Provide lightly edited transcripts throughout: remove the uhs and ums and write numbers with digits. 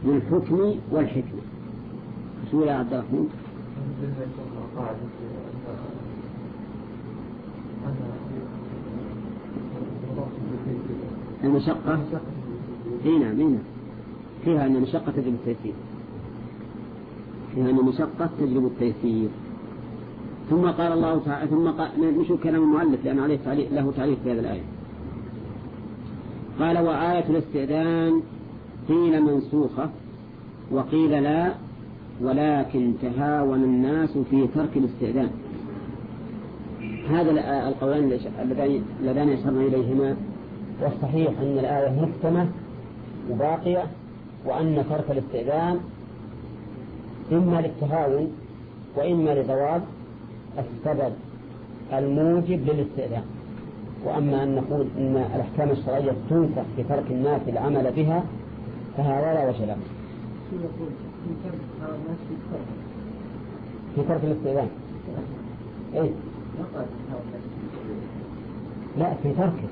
للحكم والحكمة. سؤال عبد الرحمن. المشقة هنا فيها أن المشقة تجلب التيسير، فيها أن المشقة تجلب التيسير. ثم قال الله تعالى، ثم قال نشوف كلام المؤلف لأن عليه له تعليق في هذه الآية. قال وآية الاستئذان قيل منسوخة وقيل لا، ولكن تهاون الناس في ترك الاستئذان. هذا القولان اللذان يشرنا إليهما، والصحيح أن الآية محكمة وباقية، وأن ترك الاستئذان إما للتهاون وإما لزوال السبب الموجب للاستئذان. وأما أن نقول إن الأحكام الشرعية تنسخ في ترك الناس العمل بها فهذا لا وجه له. في ترك الاستئذان إيه؟ لا، في تركه،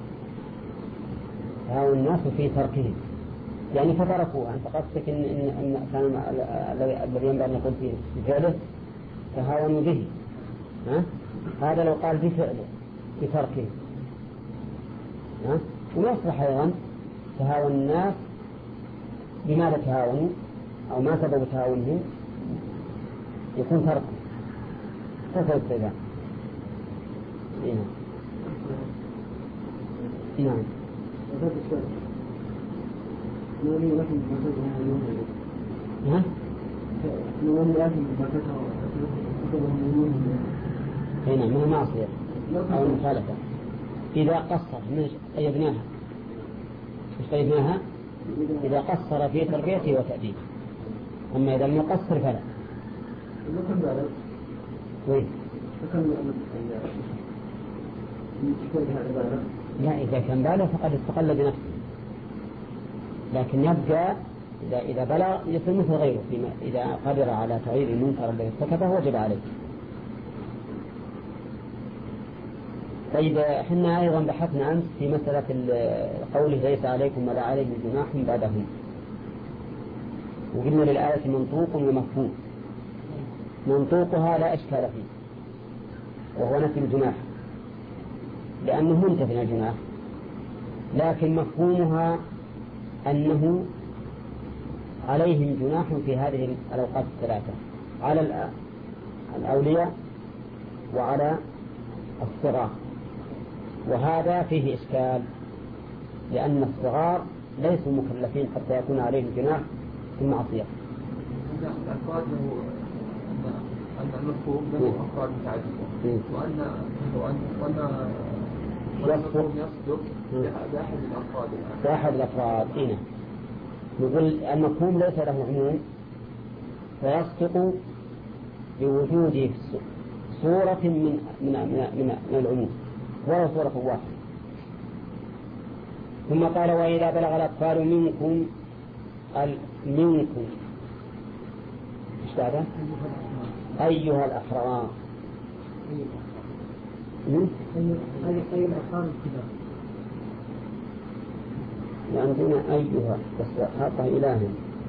تهاون الناس في تركه، يعني فتركوه. أنت قصدك إن كان الذي ينبغي أن نقول في فعله تهاونوا به، هذا لو قال في فعله في تركه، ويصبح أيضا تهاون الناس بماذا تهاونوا أو ما سبب تهاونهم، يكون ترك الاستئذان. نعم. هنا من المعصية أو المخالفة إذا قصر قيدناها. مش قيدناها إذا قصر في تربيته وتأديبه، أما إذا لم يقصر فلا. وين؟ لا، إذا كان بالغ فقد استقل بنفسه، لكن يبقى إذا بلغ يصير مثل غيره إذا قدر على تغيير المنكر الذي ارتكبه وجب عليه. طيب، احنا أيضا بحثنا أمس في مسألة قوله ليس عليكم ولا عليهم جناح بعدهم، وقلنا للآية منطوق ومفهوم. منطوقها لا إشكال فيه وهو نفي الجناح لأنه منتفي الجناح، لكن مفهومها أنه عليهم جناح في هذه الأوقات الثلاثة، على الأولياء وعلى الصغار، وهذا فيه إشكال لأن الصغار ليسوا مكلفين حتى يكون عليهم جناح في المعصية. أن المفهوم له أفراد متعددة، وأن المفهوم يصدق بأحد الأفراد. هنا نقول المفهوم ليس له عموم فيصدق بوجود صورة من العموم ولا صورة واحدة. ثم قال وإذا بلغ الأطفال منكم إيش بعده؟ أيها الأحرار. أي الأحرار الكبار عندنا أيها بس حاطة إلهي.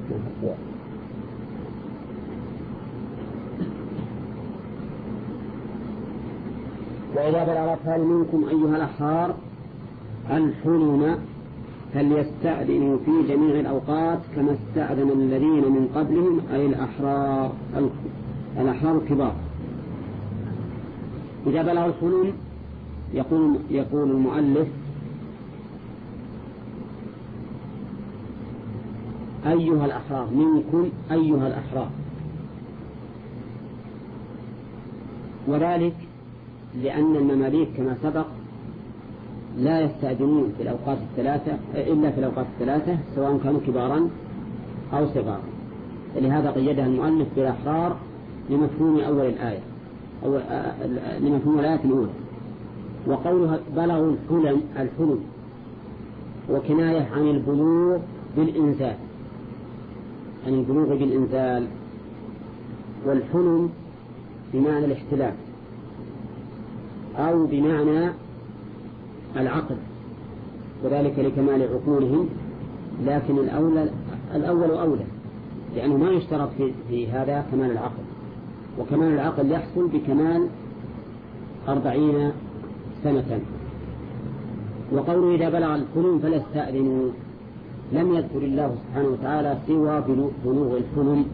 وإذا بلغ الأطفال منكم أيها الأحرار الحلم فليستأذنوا في جميع الأوقات كما استأذن الذين من قبلهم أي الأحرار الكبار. إذا بلغ الحلم يقول المؤلف أيها الأحرار منكم أيها الأحرار، وذلك لأن المماليك كما سبق لا يستأذنون في الأوقات الثلاثة إلا في الأوقات الثلاثة سواء كانوا كبارا أو صغارا، لهذا قيدها المؤلف بالأحرار لمفهوم أول الآية أو لمفهوم الآية الأولى. وقولها بلغوا الحلم وكناية عن البلوغ بالإنزال، عن البلوغ بالإنزال، والحلم بمعنى الاحتلال أو بمعنى العقل، وذلك لكمال عقولهم، لكن الأولى الأول أولى، لأنه ما يشترط في هذا كمال العقل، وكمال العقل يحصل بكمال 40 سنة. وقوله إذا بلغ الحلم فلا يستأذنوا، لم يذكر الله سبحانه وتعالى سوى بلوغ الحلم.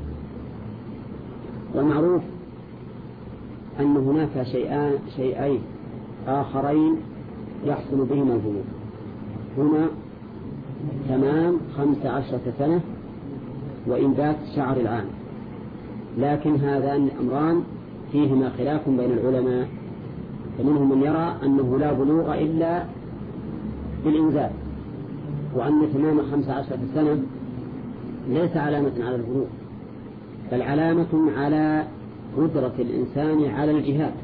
والمعروف أن هناك شيئين آخرين يحصل بهما البلوغ، هنا تمام 15 سنة وإنبات شعر العام، لكن هذان الأمران فيهما خلاف بين العلماء، فمنهم من يرى أنه لا بلوغ إلا بالإنزال، وأن تمام 15 سنة ليس علامة على البلوغ، بل علامة على قدرة الإنسان على الجهاد،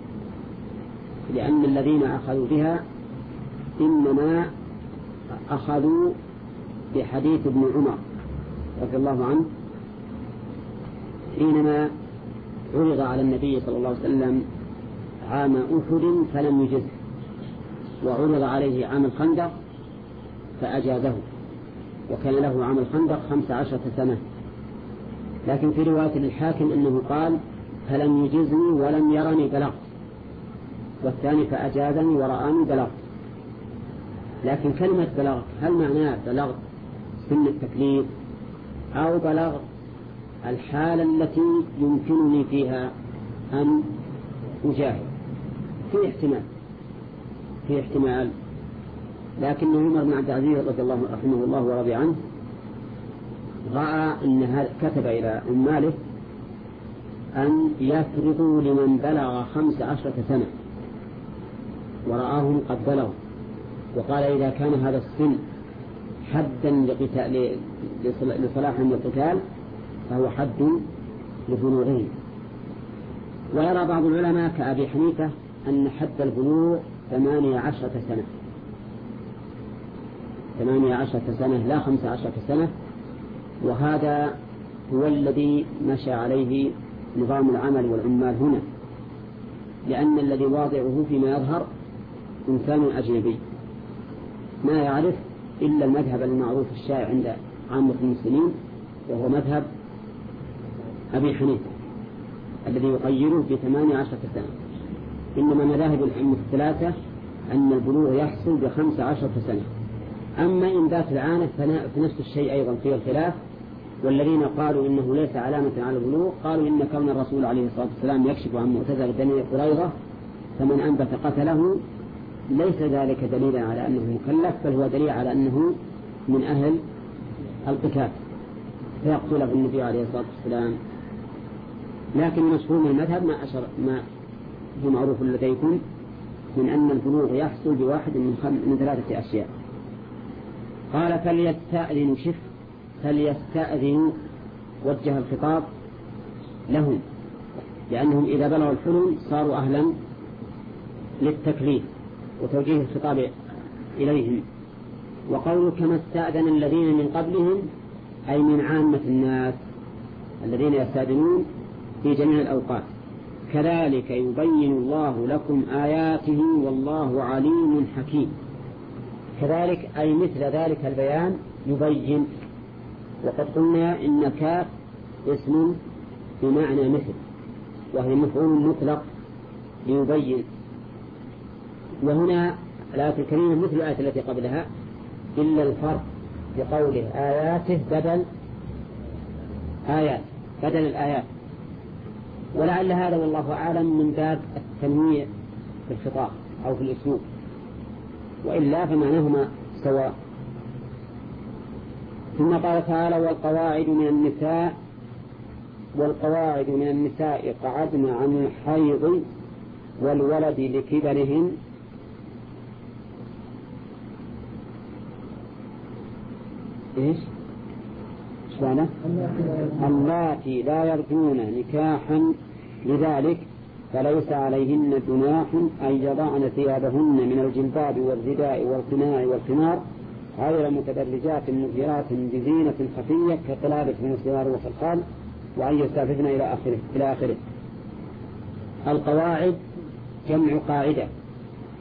لأن الذين أخذوا بها إنما أخذوا بحديث ابن عمر رضي الله عنه حينما عرض على النبي صلى الله عليه وسلم عام أحد فلم يجزه، وعرض عليه عام الخندق فأجازه، وكان له عام الخندق 15 سنة. لكن في رواية للحاكم أنه قال فلم يجزني ولم يرني بلغت، والثاني فأجازني ورآني بلغت. لكن كلمة بلغت هل معناه بلغت سن التكليف أو بلغت الحالة التي يمكنني فيها أن أجاهد؟ في احتمال. لكن عمر بن عبد العزيز رضي الله رحمه الله ورضي عنه رأى أن كتب إلى عماله أن يفرضوا لمن بلغ 15 سنة ورآهم قد بلغوا، وقال إذا كان هذا السن حدا لصلاحهم للقتال فهو حد لبلوغهم. ويرى بعض العلماء كأبي حنيفة أن حد البلوغ 18 سنة، 18 سنة لا 15 سنة، وهذا هو الذي مشى عليه نظام العمل والعمال هنا، لأن الذي واضعه فيما يظهر إنسان أجنبي ما يعرف إلا المذهب المعروف الشائع عند عامة المسلمين، وهو مذهب أبي حنيفة الذي يقيره ب18 سنة. إنما مذاهب الأئمة الثلاثة أن البلوغ يحصل ب15 سنة. أما إنبات العانة فنفس الشيء أيضا فيه الخلاف، والذين قالوا إنه ليس علامة على البلوغ قالوا إن كون الرسول عليه الصلاة والسلام يكشف عن معتزلة بني قريظة فمن أنبت قتله ليس ذلك دليلا على أنه مكلف، بل هو دليل على أنه من أهل القتال فيقتله النبي عليه الصلاة والسلام. لكن مشهور من المذهب ما هو معروف لديكم من أن البلوغ يحصل بواحد من 3 أشياء. قال فليستأذنوا، فليستأذنوا وجه الخطاب لهم، لأنهم إذا بلغوا الحلم صاروا أهلا للتكليف وتوجيه الخطاب إليهم. وقولوا كما استأذن الذين من قبلهم أي من عامة الناس الذين يستأذنون في جميع الأوقات، كذلك يبين الله لكم آياته والله عليم حكيم. كذلك أي مثل ذلك البيان يبين. وقد قلنا إن كاف اسم بمعنى مثل، وهي مفعول مطلق ليبين. وهنا الآية الكريمة مثل الآية التي قبلها إلا الفرق بقوله آياته بدل الآيات، ولعل هذا والله أعلم من باب التنويع في الخطاب أو في الأسلوب، وإلا فمعناهما سواء. ثم قال تعالى والقواعد من النساء قعدن عن الحيض والولد لكبرهن إيش معنى اللاتي لا يرجون نكاحا لذلك فليس عليهن جناح أن يضعن ثيابهن من الجلباب والرداء والقناع والخمار غير متبرجات مظهرات بزينة خفية كقلادة من الصغار والخلخال وأن يستعففن إلى آخره. القواعد جمع قاعدة،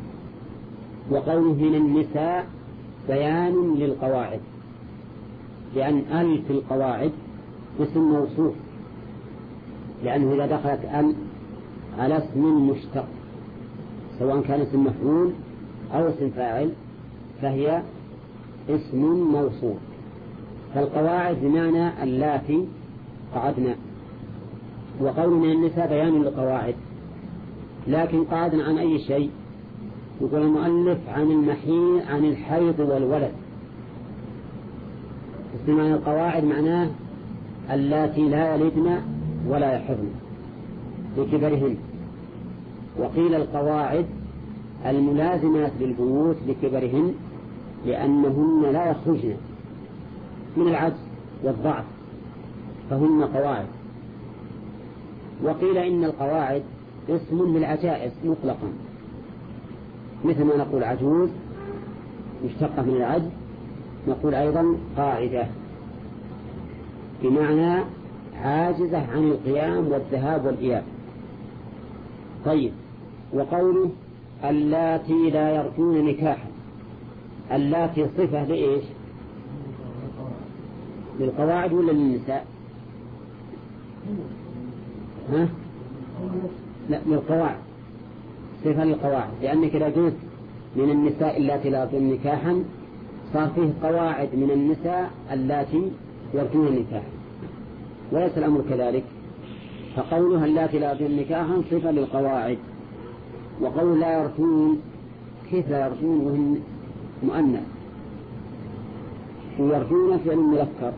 وقوله من النساء بيان للقواعد، لأن ال في القواعد اسم موصوف، لأنه إذا دخلت ال على اسم مشتق سواء كان اسم مفعول أو اسم فاعل فهي اسم موصوف. فالقواعد بمعنى اللاتي قعدنا، وقولنا النساء بيان للقواعد. لكن قعدنا عن أي شيء؟ يقول المؤلف عن الحيض والولد. معنى القواعد معناه اللاتي لا يلدن ولا يحضن لكبرهن. وقيل القواعد الملازمات للبيوت لكبرهن لأنهن لا يخرجن من العجز والضعف فهن قواعد. وقيل إن القواعد اسم للعجائز مطلقا، مثل ما نقول عجوز مشتقة من العجز، نقول أيضا قاعدة بمعنى عاجزة عن القيام والذهاب والإياب. طيب، وقوله اللاتي لا يرجون نكاحا، اللاتي صفة لإيش؟ للقواعد ولا للنساء؟ ها؟ لا، للقواعد، صفة للقواعد، لأنك إذا جئت من النساء اللاتي لا يرجون نكاحا صار فيه قواعد من النساء اللاتي يرجون النكاح، وليس الأمر كذلك. فقولها اللاتي لا يرجون نكاحا صفة للقواعد. وقول لا يرجون، كيف لا يرجون وهم مؤنث؟ ويرجون فعل مذكر.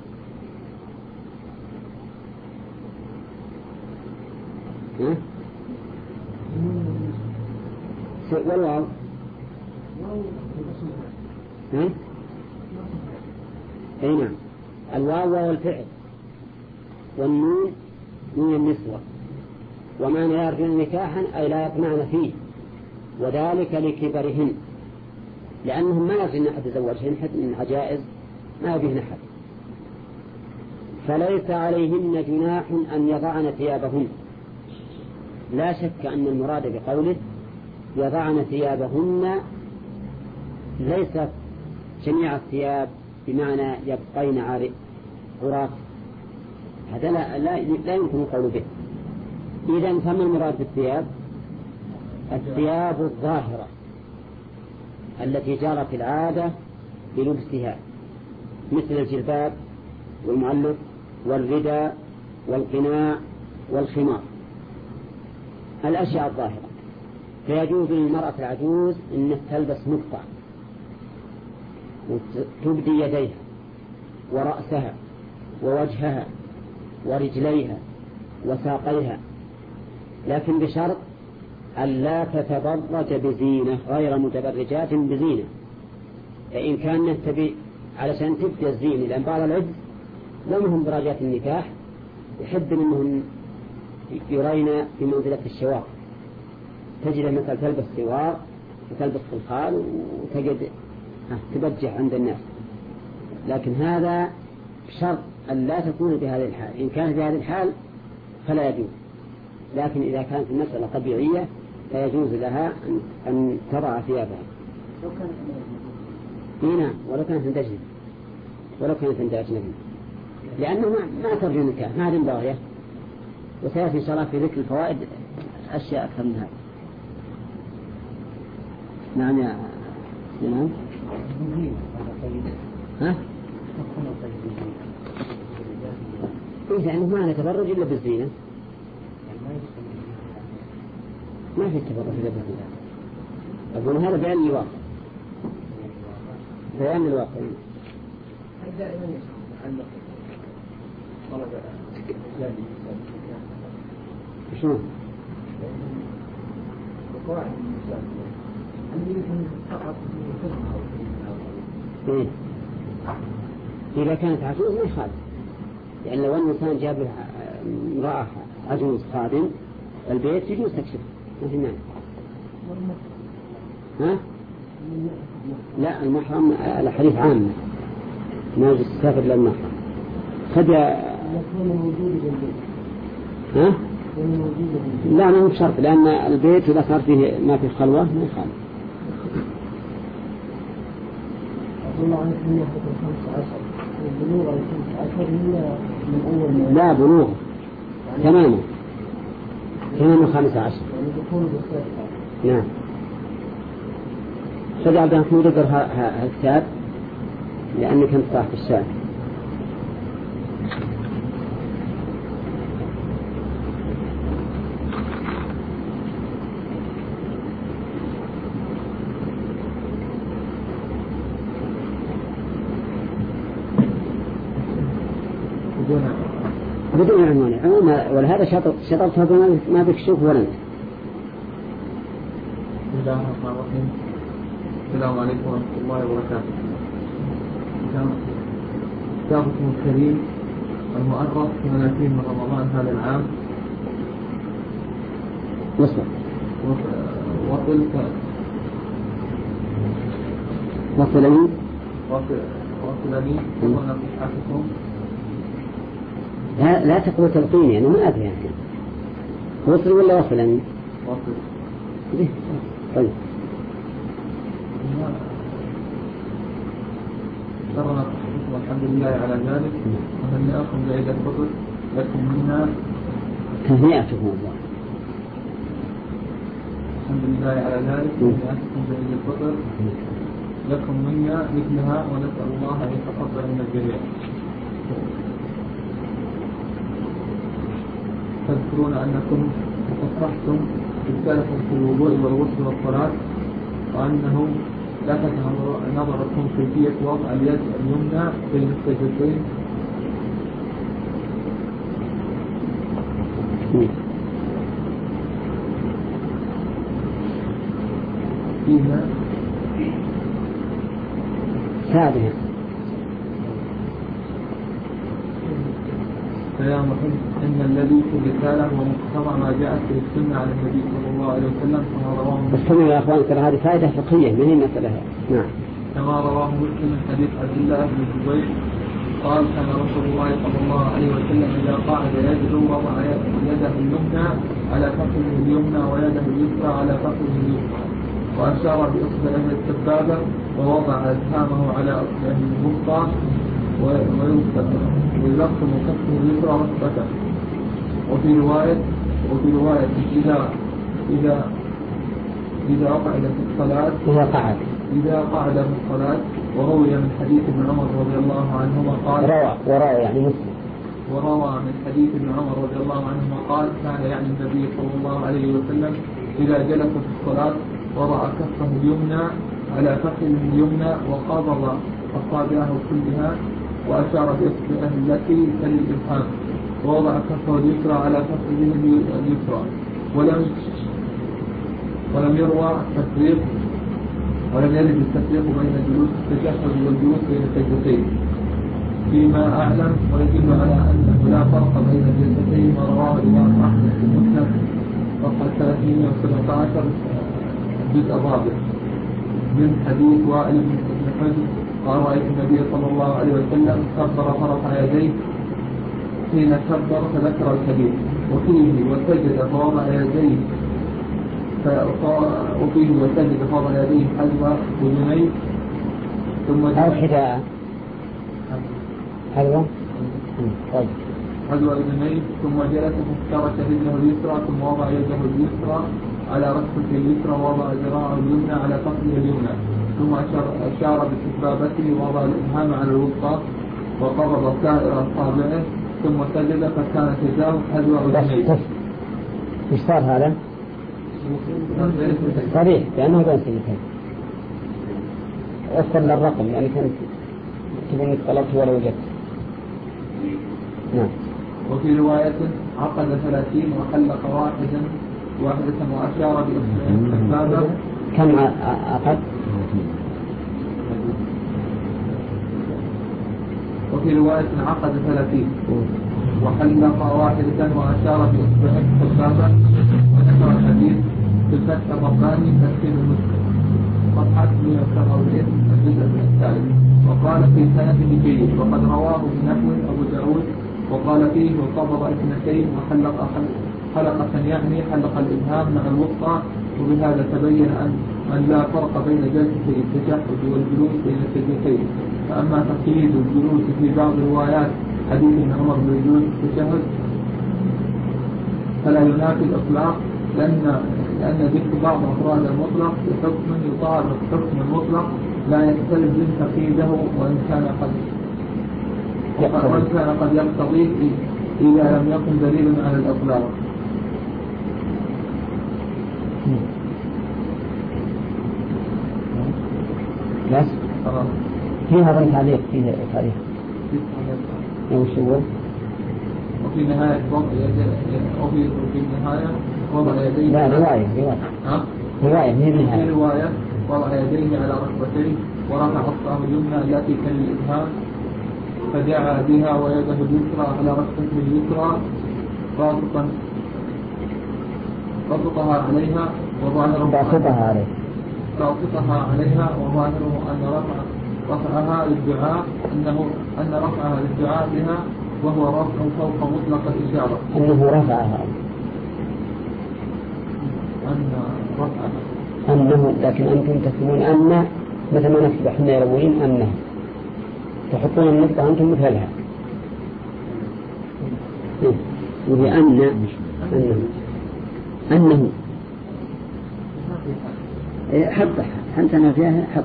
والواو أي نعم، الواو وهو الفعل، والنون نون النسوة. وما لا يرجون نكاحا أي لا يطمعن فيه، وذلك لكبرهن، لأنهم ما يرجون أحد يتزوجهن حتى من عجائز ما يبيهن أحد. فليس عليهن جناح أن يضعن ثيابهن. لا شك أن المراد بقوله يضعن ثيابهن ليس جميع الثياب بمعنى يبقين عراة، هذا لا يمكن القول به. إذن فما المراد بالثياب؟ الثياب الظاهرة التي جرت العادة بلبسها، مثل الجلباب والمعلق والرداء والقناع والخمار، الأشياء الظاهرة. فيجوز للمرأة العجوز أن تلبس مقطع وتبدي يديها ورأسها ووجهها ورجليها وساقيها، لكن بشرط ألا تتبرج بزينة غير متبرجات بزينة. فإن كانت تبي علشان تبدي الزينة، لأن بعض العجز لهم درجات النكاح يحب أنهم يرين في منزلة الشواق، تجد مثل تلبس سوار وتلبس خلخال وتجد تبجح عند الناس، لكن هذا شرط أن لا تكون بهذه الحال. إن كانت بهذه الحال فلا يجوز، لكن إذا كانت المسألة طبيعية فيجوز لها أن تضع ثيابها. نعم، ولو كانت عند أجنبي، لأنه ما ترجو النكاح، ما هذه باغية. وسيأتي إن شاء الله في ذكر الفوائد أشياء أكثر من هذا. نعم يا نعم. ها؟ إيه، يعني ما نتبرج إلا بالزينة، ما في التبرج إلا بالزينة. أقول هذا بيان الواقع، بيان الواقع. دائما يتعلق طلب إجلال شو؟ وقواعد النساء فقط إيه؟ إذا كانت عجوز ما يخالف، يعني لو الإنسان جاب له امرأة عجوز خادم البيت يجوز تكشف، ما في مانع. ها؟ لا، المحرم الحديث عام ما يجوز السافر للمحرم. قد ها؟ لا، ما هو بشرط، لأن البيت إذا صار فيه ما فيه خلوة ما يخالف. الله عنك من 15 بلوغ 15 من أول لا بلوغ تماما 15. يعني دخول بالصيف. نعم. أستاذ عبد الحميد اقرأ هالكتاب لأنك أنت صاحب الشأن. بدون عنوان ولهذا شطرتها ما بك شوف ولا انت. بسم الله الرحمن الرحيم. السلام عليكم ورحمة الله وبركاته. كتابكم الكريم المؤرخ 30 من رمضان هذا العام. وصل وصلني وانا بحثكم. لا تقول تلقيني أنا ما أدري يعني. وصل ولا وصلني؟ وصل. طيب. شرنا والحمد لله على ذلك. وهنئكم بعيد الفطر لكم منا. تهنئتكم الله. الحمد لله على ذلك. وهنئكم بعيد الفطر لكم منا مثلها ونسأل الله أن يتقبل من الجميع. تذكرون أنكم تصححتم رسالكم في الوضوء والغسل والصلاة وأنه لا نظركم كيفية وضع اليد اليمنى بين السجدتين فيها سابقا. فيا محب إن الذي في الرسالة هو مقتضى ما جاءت في السنة على النبي صلى الله عليه وسلم كما رواه مسلم. يا أخوان ترى هذه فائدة فقهية ما هي مسألة. نعم. كما رواه مسلم من حديث عبد الله بن الزبير قال كان رسول الله صلى الله عليه وسلم إذا قعد يده وضع يده اليمنى على فخذه اليمنى ويده اليسرى على فخذه اليسرى وأشار بإصبعه السبابة ووضع أسهامه على أصبعه الوسطى ويلقم كفه اليسرى ركبته. وفي رواية إذا قعد في الصلاة إذا قعد في الصلاة. وروي من حديث ابن عمر رضي الله عنهما قال وروى من حديث ابن عمر رضي الله عنهما قال كان يعني النبي صلى الله عليه وسلم إذا جلس في الصلاة وضع كفه اليمنى على فخذه اليمنى وقبض أصابعه كلها وأشار بإصبعه التي تلي الإبهام ووضع كفه اليسرى على فخذه اليسرى. ولم يروى التفريق ولم يرد التفريق بين جلوس التشهد والجلوس بين السجدتين فيما أعلم. ويدل على أنه لا فرق بين الجلستين ما رواه الإمام أحمد في المسند صفحة 317 الجزء الرابع من حديث وائل بن حجر قال رأيت النبي صلى الله عليه وسلم كبر فرفع يديه حين كبر فذكر الحديث وفيه وسجد فوضع يديه فوضع يديه حذو أذنيه ثم أو حذاء حذو أذنيه ثم جلس فافترش رجله اليسرى ثم وضع يده اليسرى على ركبته اليسرى ووضع ذراعه اليمنى على فخذه اليمنى ثم أشار بسبابته ووضع الإبهام على الوسطى وقبض سائر أصابعه ثم سجد فكان تجاوز حذو أذنيه. ايش صار هذا؟ صريح لأنه بين سجدتين. وصل للرقم يعني كانت تبني طلبت ولا وجدت. نعم. وفي رواية عقد 30 وحلق واحدة وأشار بإصبعه. كم عقد؟ وفي رواية عقد 30 وحلق واحدة وأشار بإصبعه السبابة. وذكر الحديث في الفتح الرباني تفسير المسلم صفحة 147 الجزء الثالث. وقال في سنده جيد وقد رواه بنحو أبو داود وقال فيه وقبض 2 وحلق حلقة يعني حلق الإبهام مع الوسطى. وبهذا تبين أن لا فرق بين جلسة التشهد والجلوس بين السجدتين فأما تقييد الجلوس في بعض روايات حديث ابن عمر بالجلوس في التشهد فلا ينافي الإطلاق، لأن ذكر بعض أفراد المطلق بحكم يطابق حكم المطلق لا يستلزم تقييده وإن كان قد يقتضيه إذا لم يكن دليلا على الإطلاق. بس فيها ظن تعليق فيها تاريخ وفي نهاية وفي النهاية وضع يديه لا رواية في رواية وضع يديه على ركبتيه ورفع أصبعه اليمنى التي كالإبهام فدعا بها ويده اليسرى على ركبته اليسرى باسطها عليها وظاهره أن رفعها للدعاء أن رفعها للدعاء بها وهو رفع فوق مطلق الإشارة. أنه رفعها أنه، لكن أنتم تكتبون أن مثل ما نكتب احنا يروين أنه تحطون النقطة أنتم مثلها وهي أنه حط أنا فيها حط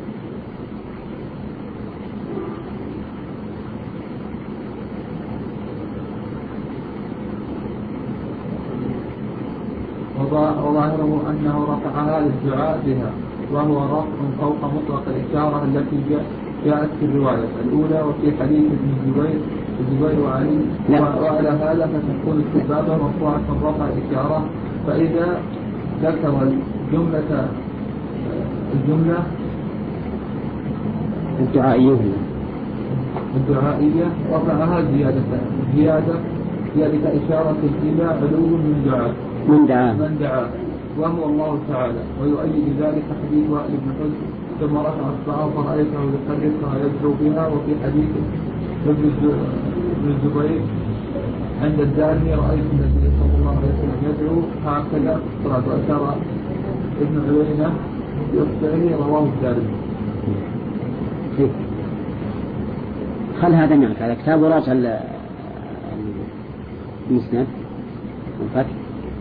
وظاهره أنه رفعها للدعاء بها وهو رفع فوق مطلق الإشارة التي جاءت في الرواية الأولى وفي حديث ابن الزبير وعلي. وعلى هذا فتكون استحبابه مرفوعة رفع الإشارة. فإذا ذكر الجملة الدعائية رفعها زيادة إشارة إلى علو من دعاه وهو الله تعالى. ويؤيد ذلك حديث وائل بن حجر ثم رفع أصبعه فرأيته يحركها يدعو بها. وفي حديث ابن الزبير عند الدارمي رأيت النبي صلى الله عليه وسلم يدعو هكذا وأشار ابن عيينة بإصبعه رواه الدارمي. خل هذا معك على كتاب وراجع المسند والفتح.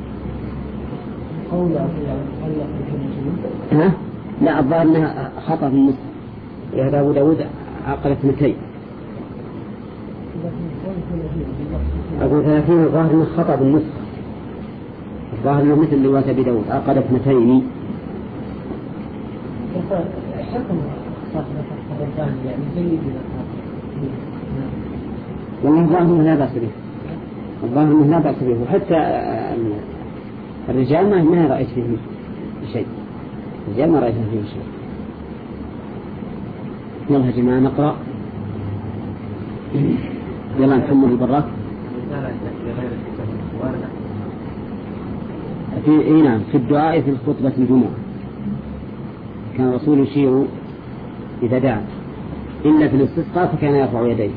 لا الظاهر أنها خطأ في النص. يا أبو داود عقل 2 أقول 30 الظاهر أنه خطأ بالنص. الظاهر أنه مثل رواية أبي داود عقل 2. والله الظاهر أنه لا بأس به. وحتى الرجال ما رأيت فيه شيء. يلا يا جماعة نقرأ. يلا نحمل البراك. في الدعاء في الخطبة الجمعة كان الرسول يشير إذا دعا إلا في الاستسقاء فكان يرفع يديه.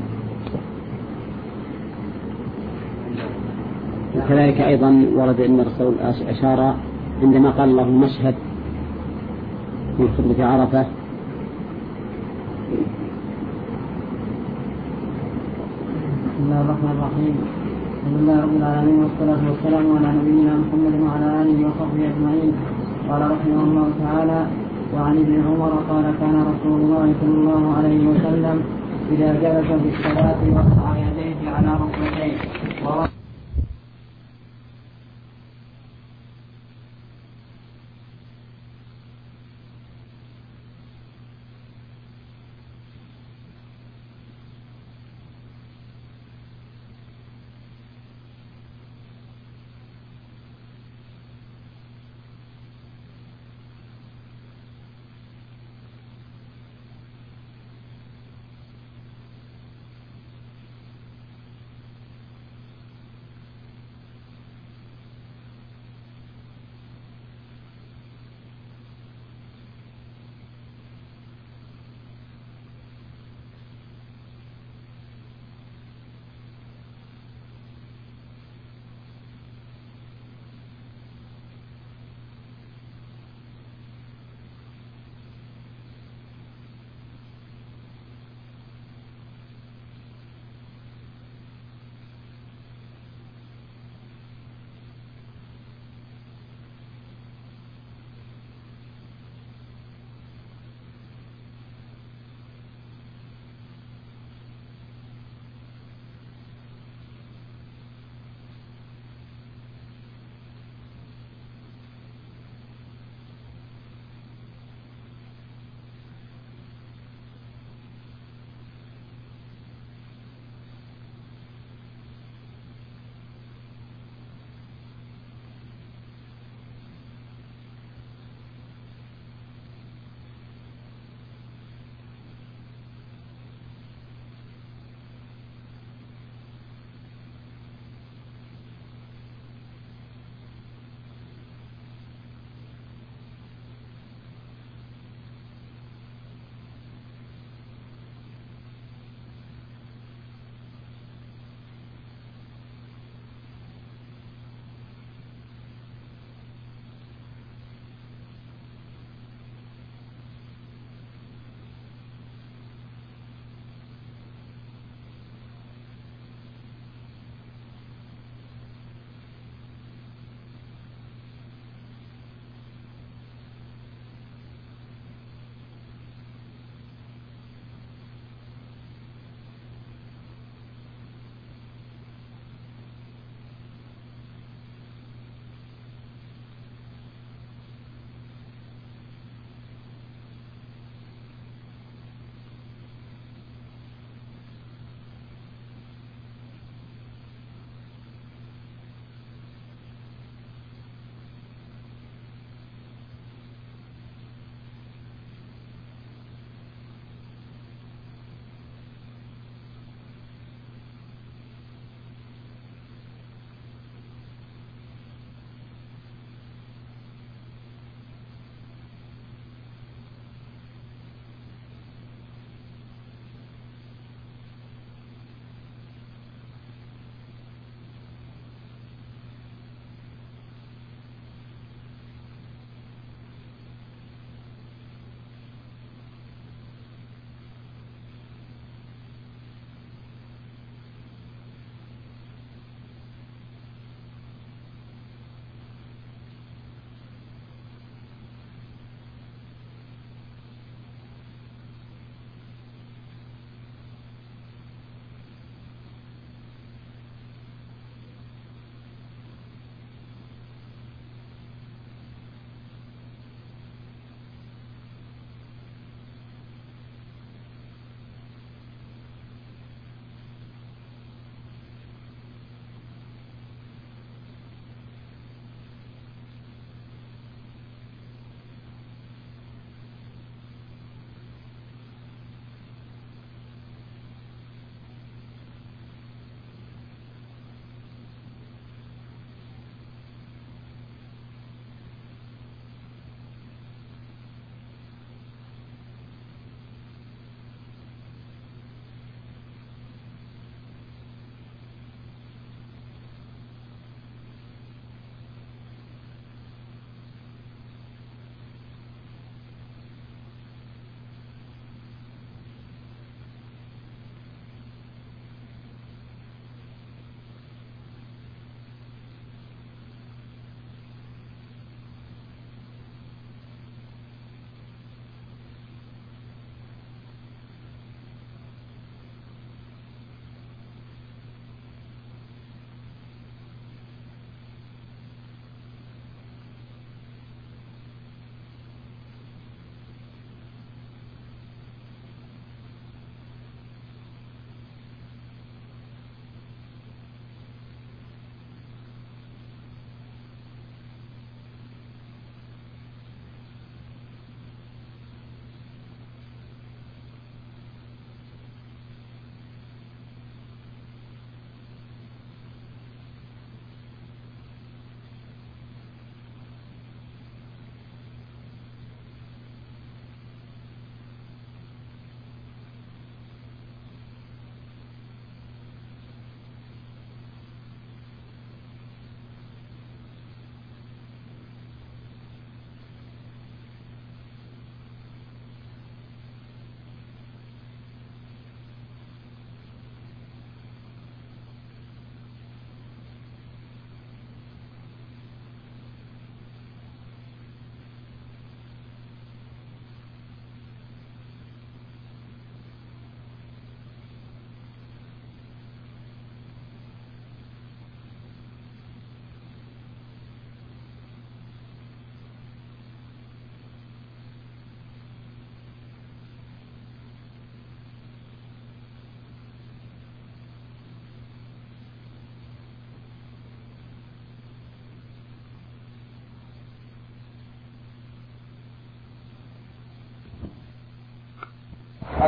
وكذلك أيضا ورد أن الرسول أشار عندما قال اللهم اشهد في خطبة عرفة. بسم الله الرحمن الرحيم. الحمد لله رب العالمين والصلاة والسلام على نبينا محمد وعلى آله وصحبه أجمعين. قال رحمه الله تعالى: وعن ابن عمر قال كان رسول الله صلى الله عليه وسلم إذا جلس في الصلاة وضع يديه على ركبتيه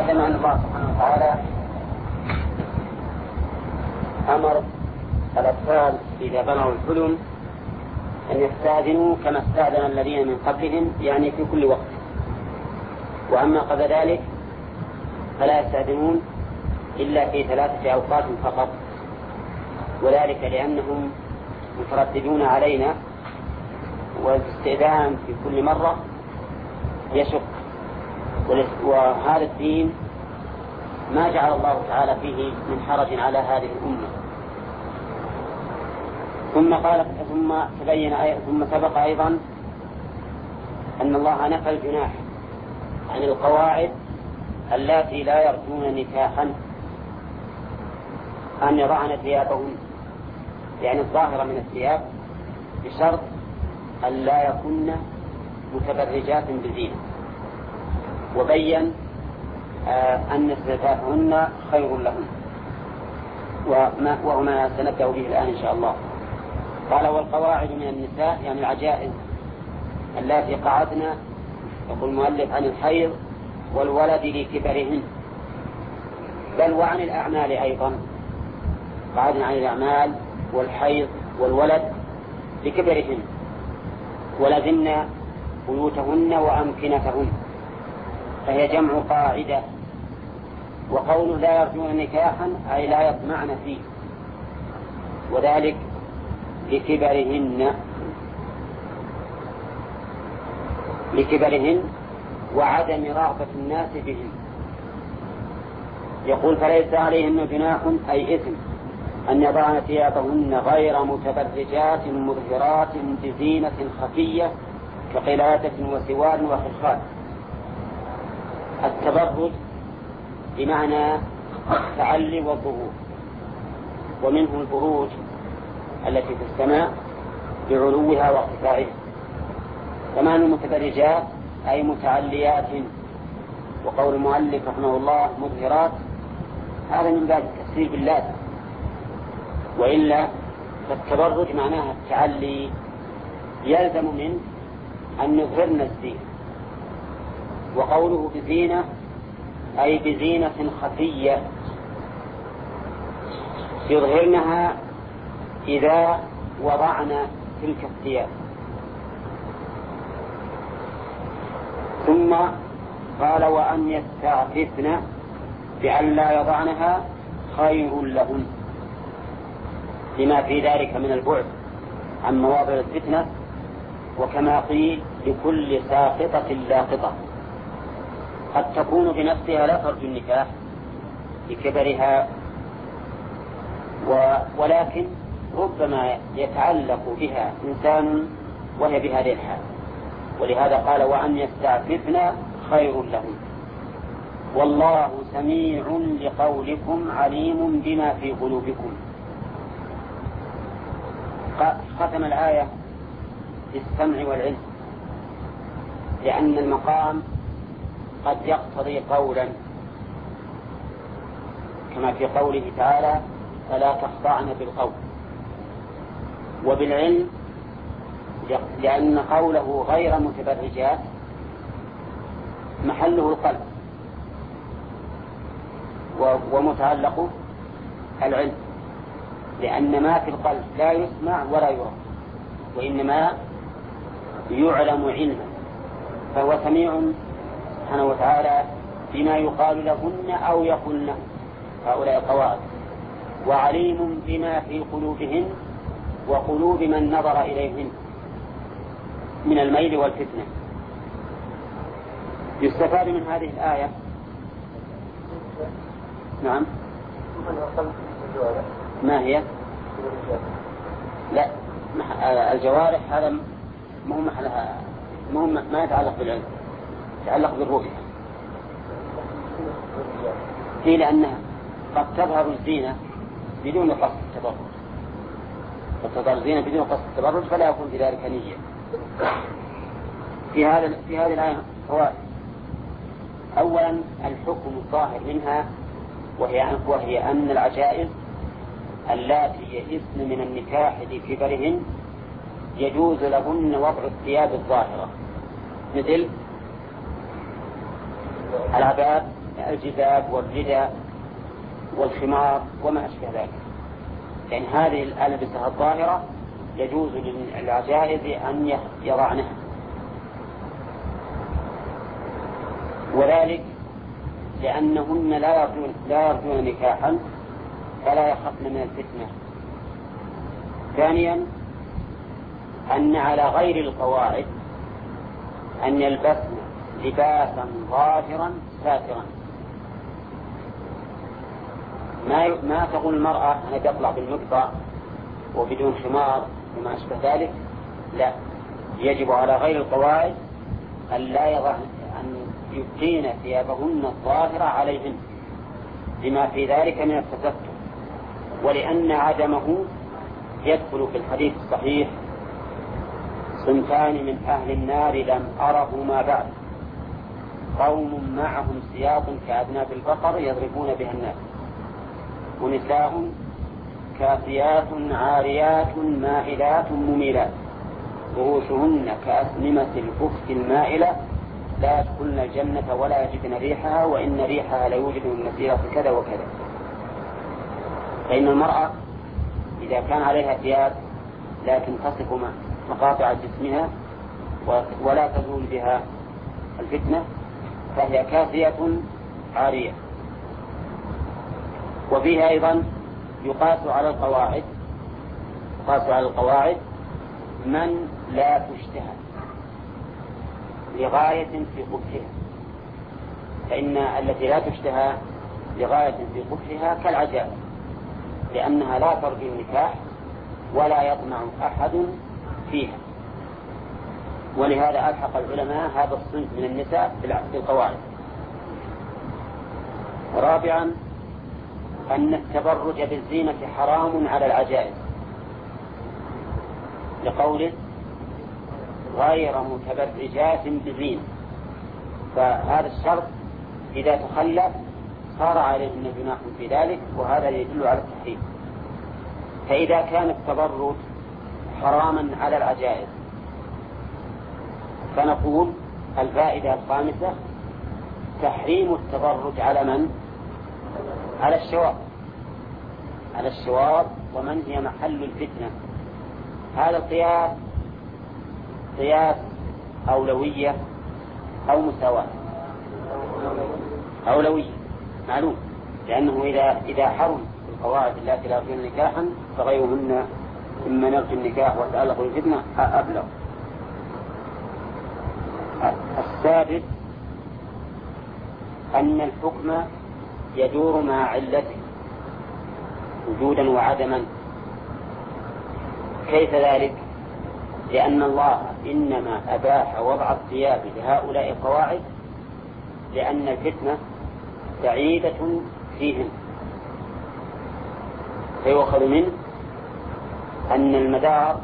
تقدم أن الله سبحانه وتعالى أمر الأطفال إذا بلغوا الحلم أن يستأذنوا كما استأذن الذين من قبلهم، يعني في كل وقت. وأما قبل ذلك فلا يستأذنون إلا في 3 أوقات فقط، وذلك لأنهم مترددون علينا، والاستئذان في كل مرة يشق. وهذا الدين ما جعل الله تعالى فيه من حرج على هذه الأمة. ثم سبق أيضا أن الله نفى الجناح عن القواعد اللاتي لا يرجون نكاحا أن يضعن ثيابهن، يعني الظاهرة من الثياب، بشرط أن لا يكن متبرجات بزينة، وبين أن استئذانهن خير لهن، وهو ما سنبدأ به الآن إن شاء الله. قال والقواعد من النساء يعني العجائز اللاتي قعدنا، يقول المؤلف عن الحيض والولد لكبرهن، بل وعن الأعمال أيضا، قعدنا عن الأعمال والحيض والولد لكبرهن، ولزمنا بيوتهن وأمكنتهن، فهي جمع قاعدة. وقوله لا يرجون نكاحا أي لا يطمعن فيه، وذلك لكبرهن وعدم رغبة الناس بهن. يقول فليس عليهن جناح أي إثم أن يضعن ثيابهن غير متبرجات مظهرات بزينة خفية كقلادة وسوار وخرخات. التبرج بمعنى التعلي والظهور، ومنه البروج التي في السماء بعلوها وارتفاعها. كمان المتبرجات أي متعليات، وقول المؤلف رحمه الله مظهرات هذا من باب التفسير بالله، وإلا فالتبرج معناها التعلي، يلزم من أن يظهرن الزينة. وقوله بزينة أي بزينة خفية يظهرنها إذا وضعنا تلك الثياب. ثم قال وأن يستعففن بأن لا يضعنها خير لهن، لما في ذلك من البعد عن مواضع الفتنة، وكما قيل لكل ساقطة لاقطة، قد تكون بنفسها لا ترجو النكاح لكبرها، ولكن ربما يتعلق بها إنسان وهي بهذه الحال، ولهذا قال وأن يستعففن خير لهم. والله سميع لقولكم عليم بما في قلوبكم. ختم الآية بالسمع والعلم، لأن المقام قد يقتضي قولا، كما في قوله تعالى فلا تخضعن بالقول، وبالعلم لأن قوله غير متبرجات محله القلب ومتعلق العلم، لأن ما في القلب لا يسمع ولا يرى، وإنما يعلم علما، فهو سميع سبحانه وتعالى بما يقال لهن أو يقولن هؤلاء القواعد، وعليم بما في قلوبهن وقلوب من نظر إليهن من الميل والفتنة. يستفاد من هذه الآية نعم ما هي؟ لا الجوارح هذا مو محلها، ما يتعلق بالعلم، يتعلق بالرؤية. هي لأنها قد تظهر الزينة بدون قصد التبرج، قد تظهر الزينة بدون قصد التبرج، فلا يكون في ذلك نية. في هذه الآية فوائد. أولا الحكم الظاهر منها وهي أن العجائز اللاتي يئسن من النكاح لكبرهن يجوز لهن وضع الثياب الظاهرة مثل العباد الجباب والرداء والخمار وما أشبه ذلك. يعني هذه الألبسة الظاهرة يجوز للعجائز أن يضعنها، وذلك لأنهن لا يرجون نكاحا فلا يخافن من الفتنة. ثانيا أن على غير القواعد أن يلبسن لباسا ظاهرا ساترا. ما تقول المرأة أنا تطلع بالمقطع وبدون خمار وما أشبه ذلك، لا، يجب على غير القواعد أن يبقين ثيابهن الظاهرة عليهن لما في ذلك من التستر، ولأن عدمه يدخل في الحديث الصحيح: صنفان من أهل النار لم أرهما بعد، قوم معهم سياط كأذناب البقر يضربون بها الناس، ونساء كاسيات عاريات مائلات مميلات رؤوسهن كأسنمة الكفت المائلة لا يدخلن الجنة ولا يجدن ريحها وإن ريحها ليوجد من مسيرة كذا وكذا. فإن المرأة إذا كان عليها ثياب لكن تصف مقاطع جسمها ولا تزول بها الفتنة فهي كاسية عارية. وفيها أيضا يقاس على القواعد من لا تشتهى لغاية في قبحها، فإن التي لا تشتهى لغاية في قبحها كالعجائز، لأنها لا ترجو النكاح ولا يطمع أحد فيها، ولهذا ألحق العلماء هذا الصنف من النساء بالقواعد. رابعا أن التبرج بالزينة حرام على العجائز، لقوله غير متبرجات بزينة، فهذا الشرط إذا تخلف صار عليهن جناح في ذلك، وهذا يدل على التحريم. فإذا كان التبرج حراما على العجائز فنقول الفائدة الخامسة تحريم التبرج على من؟ على الشواب ومن هي محل الفتنة. هذا القياس قياس أولوية أو مساواة؟ أولوية معلوم، لأنه إذا حرم القواعد التي لا يرجون نكاحا فغيرهن إما نرجو النكاح وتألق الفتنة أبلغ. السادس أن الحكم يدور مع علته وجودا وعدما. كيف ذلك؟ لأن الله إنما أباح وضع الثياب لهؤلاء القواعد لأن الفتنة بعيدة فيهم، فيؤخذ منه أن المدار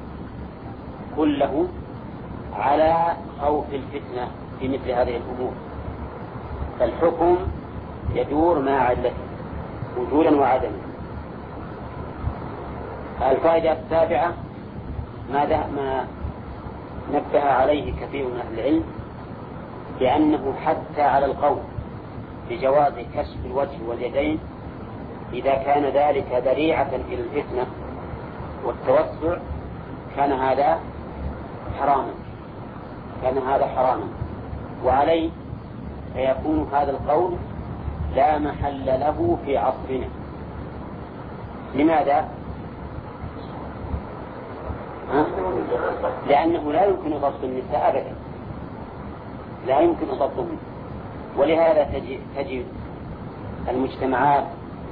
كله على خوف الفتنة في مثل هذه الأمور، فالحكم يدور مع علته وجودا وعدما. الفائدة السابعة ما نبه عليه كثير من أهل العلم، لأنه حتى على القول بجواز كشف الوجه واليدين إذا كان ذلك ذريعة إلى الفتنة والتوسع كان هذا حراما، وعليه فيكون هذا القول لا محل له في عصرنا. لماذا؟ لأنه لا يمكن ضبط النساء أبدا، لا يمكن ضبطهم، ولهذا تجد المجتمعات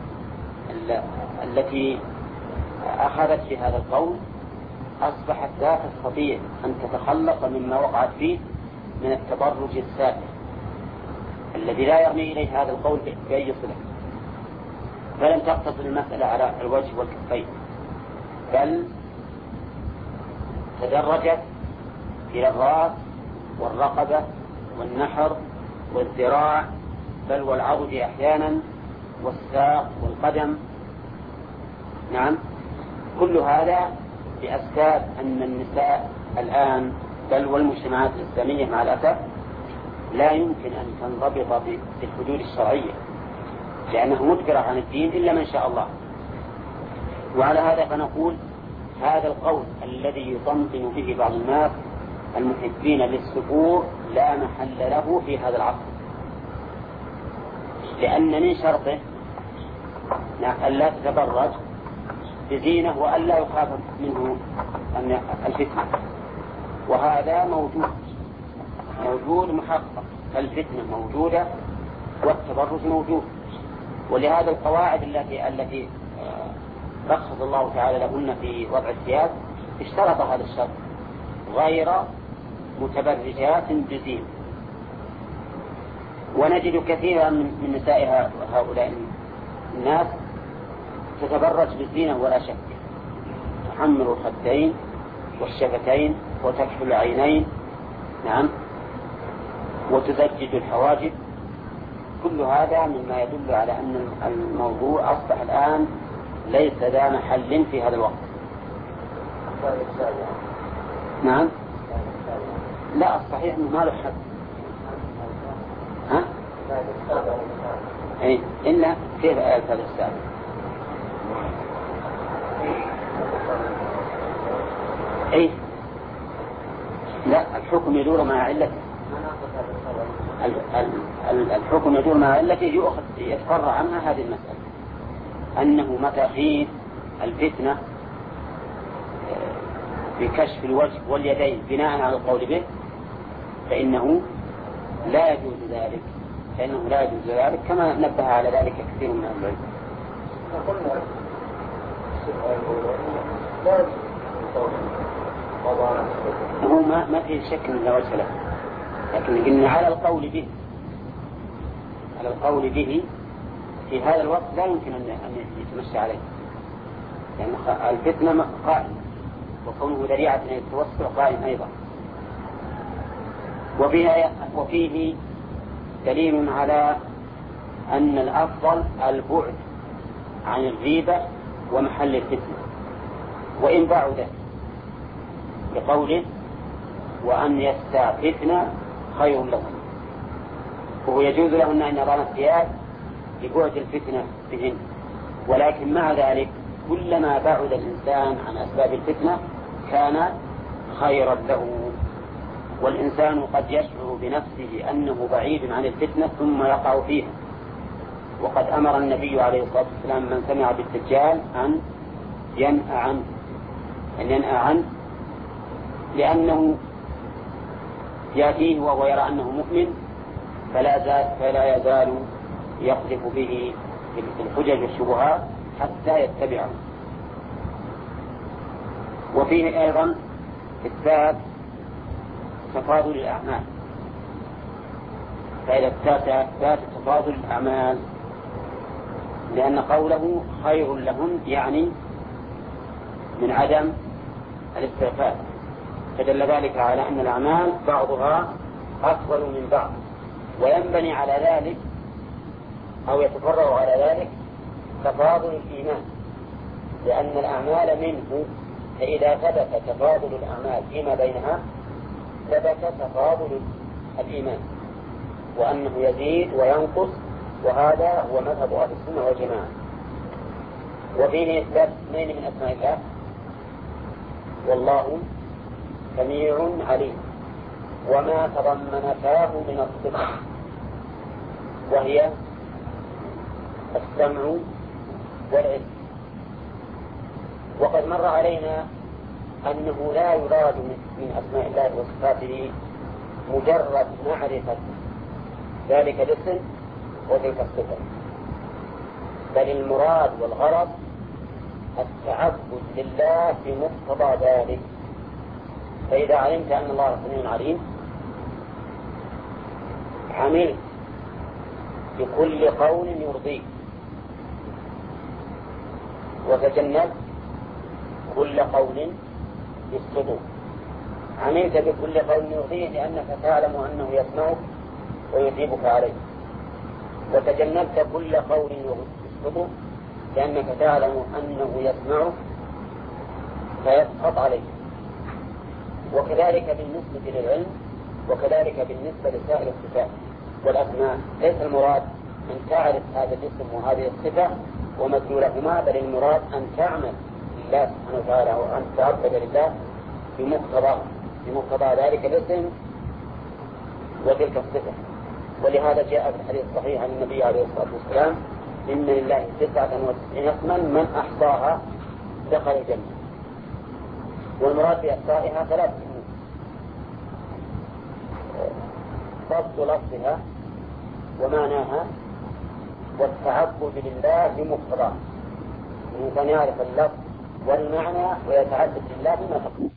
التي أخذت في هذا القول أصبحت لا تستطيع أن تتخلص مما وقعت فيه من التبرج السافر الذي لا يرمي إليه هذا القول بأي صلة، فلم تقتصر المسألة على الوجه والكفين، بل تدرجت إلى الرأس والرقبة والنحر والذراع بل والعضد أحيانا والساق والقدم. نعم، كل هذا بأسباب أن النساء الآن بل والمجتمعات الإسلامية مع الأسف لا يمكن أن تنضبط بالحدود الشرعية، لأنه مدبرة عن الدين إلا من شاء الله. وعلى هذا فنقول هذا القول الذي يطمطم به بعض الناس المحبين للسفور لا محل له في هذا العصر، لأن من شرطه ألا تتبرج بزينة وألا يخاف منه الفتنة، وهذا موجود محقق، الفتنة موجودة والتبرج موجود. ولهذا القواعد التي رخص الله تعالى لهن في وضع الثياب اشترط هذا الشرط غير متبرجات بزينة. ونجد كثيرا من نساء هؤلاء الناس تتبرج بالزينة ولا شك، تحمر الخدين والشفتين وتكحل العينين، نعم، وتزجج الحواجب. كل هذا مما يدل على أن الموضوع أصبح الآن ليس ذا محل في هذا الوقت. نعم، لا، الصحيح أنه ما له حد. ها؟ إلا كيف آية هذا السابق؟ لا، الحكم يدور مع علته. الحكم يدور مع علته يتفرع عنها هذه المسألة، أنه متى حين الفتنة بكشف الوجه واليدين بناء على القول به فإنه لا يجوز ذلك، كما نبه على ذلك كثير من العلماء. هو ما في شك من وجه له، لكن قلنا على القول به في هذا الوقت لا يمكن أن يتمشى عليه، لأن الفتنة قائم، وكونه ذريعة التوسع قائم أيضا. وفيه دليل على أن الأفضل البعد عن الغيبة ومحل الفتنة وإن بعد، بقوله وأن يستعففن خير لهم، وهو يجوز لهن أن يضعن الثياب لبعد الفتنة بهن، ولكن مع ذلك كلما بعد الإنسان عن أسباب الفتنة كان خيرا له. والإنسان قد يشعر بنفسه أنه بعيد عن الفتنة ثم يقع فيها، وقد أمر النبي عليه الصلاة والسلام من سمع بالدجال أن ينأى عنه لأنه يأتيه وهو يرى أنه مؤمن فلا يزال يقذف به الحجج والشبهات حتى يتبعه. وفيه أيضا إثبات تفاضل الأعمال، فإذا إثبات تفاضل الأعمال لأن قوله خير لهم يعني من عدم الاستغفار، فدل ذلك على أن الأعمال بعضها أفضل من بعض، وينبني على ذلك أو يتفرع على ذلك تفاضل الإيمان، لأن الأعمال منه، فإذا ثبت تفاضل الأعمال فيما بينها ثبت تفاضل الإيمان وأنه يزيد وينقص، وهذا هو مذهب أهل السنة والجماعة. وفيه إثبات اثنين من أسماء الله، والله سميع عليم، وما تضمنتاه من الصفة وهي السمع والعلم. وقد مر علينا أنه لا يراد من أسماء الله وصفاته مجرد معرفة ذلك الاسم وتلك الصفة، بل المراد والغرض التعبد لله بمقتضى ذلك. فإذا علمت أن الله سميع عليم عملت بكل قول يرضيك وتجنبت كل قول يسقطه. عملت بكل قول يرضيه لأنك تعلم أنه يسمعك ويثيبك عليه، وتجنبت كل قول يسقطه لأنك تعلم أنه يسمعك فيسقط عليه. وكذلك بالنسبة للعلم وكذلك بالنسبة لسائر الصفات والأسماء. ليس المراد أن تعرف هذا الاسم وهذه الصفة ومدلولهما، بل المراد أن تعمل لله سبحانه وتعالى وأن تعبد لله بمقتضى ذلك الاسم وتلك الصفة. ولهذا جاء في الحديث الصحيح عن النبي عليه الصلاة والسلام: إن لله 99 اسما من أحصاها دخل الجنة. والمراد بإحصائها 3 أمور: ضبط لفظها ومعناها والتعبد لله بمقتضاه، الإنسان يعرف اللفظ والمعنى ويتعبد لله بما تقول.